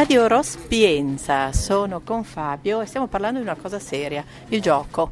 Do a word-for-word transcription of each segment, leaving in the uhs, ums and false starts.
Radio Rospienza, sono con Fabio e stiamo parlando di una cosa seria, il gioco.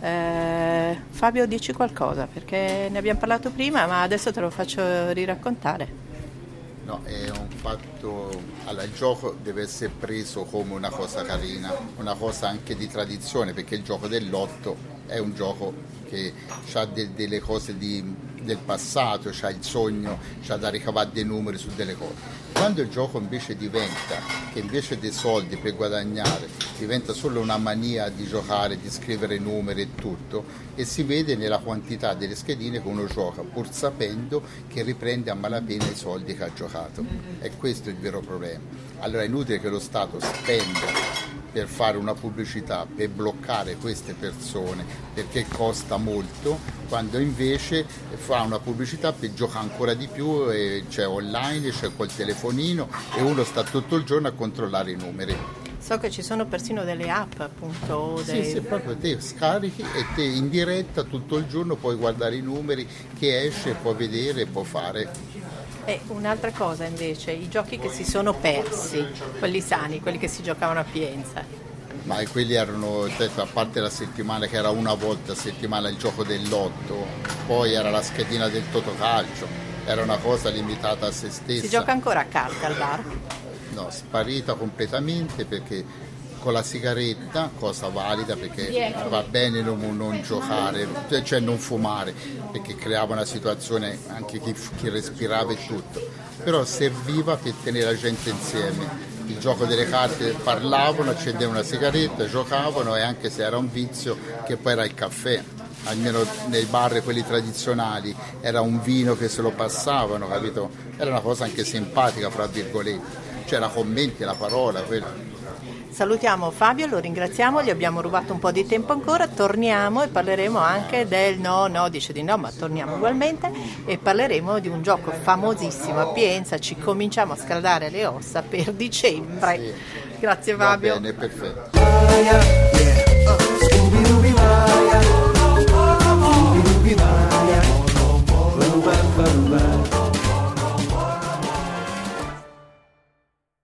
Eh, Fabio, dici qualcosa, perché ne abbiamo parlato prima, ma adesso te lo faccio riraccontare. No, è un fatto, allora, il gioco deve essere preso come una cosa carina, una cosa anche di tradizione, perché il gioco del lotto è un gioco che ha de- delle cose di, del passato, c'ha il sogno, c'ha da ricavare dei numeri su delle cose. Quando il gioco invece diventa, che invece dei soldi per guadagnare, diventa solo una mania di giocare, di scrivere numeri e tutto, e si vede nella quantità delle schedine che uno gioca, pur sapendo che riprende a malapena i soldi che ha giocato. E questo è il vero problema. Allora è inutile che lo Stato spenda per fare una pubblicità, per bloccare queste persone, perché costa molto, quando invece fa una pubblicità per giocare ancora di più, e c'è online, c'è col telefonino e uno sta tutto il giorno a controllare i numeri. So che ci sono persino delle app, appunto. Dei... Sì, sì, proprio te scarichi e te in diretta tutto il giorno puoi guardare i numeri, che esce, puoi vedere, puoi fare. E un'altra cosa invece, i giochi che si sono persi, quelli sani, quelli che si giocavano a Pienza. Ma quelli erano, a parte la settimana che era una volta a settimana il gioco del lotto, poi era la schedina del Totocalcio, era una cosa limitata a se stessa. Si gioca ancora a carte al bar? No, sparita completamente, perché con la sigaretta, cosa valida perché va bene non, non giocare, cioè non fumare, perché creava una situazione anche chi, chi respirava e tutto, però serviva per tenere la gente insieme. Il gioco delle carte, parlavano, accendevano una sigaretta, giocavano, e anche se era un vizio, che poi era il caffè, almeno nei bar quelli tradizionali era un vino che se lo passavano, capito? Era una cosa anche simpatica, fra virgolette, c'era commenti, la parola, quello. Salutiamo Fabio, lo ringraziamo, gli abbiamo rubato un po' di tempo ancora, torniamo e parleremo anche del no, no, dice di no, ma torniamo ugualmente e parleremo di un gioco famosissimo a Pienza, ci cominciamo a scaldare le ossa per dicembre. Sì. Grazie Fabio. Va bene, perfetto.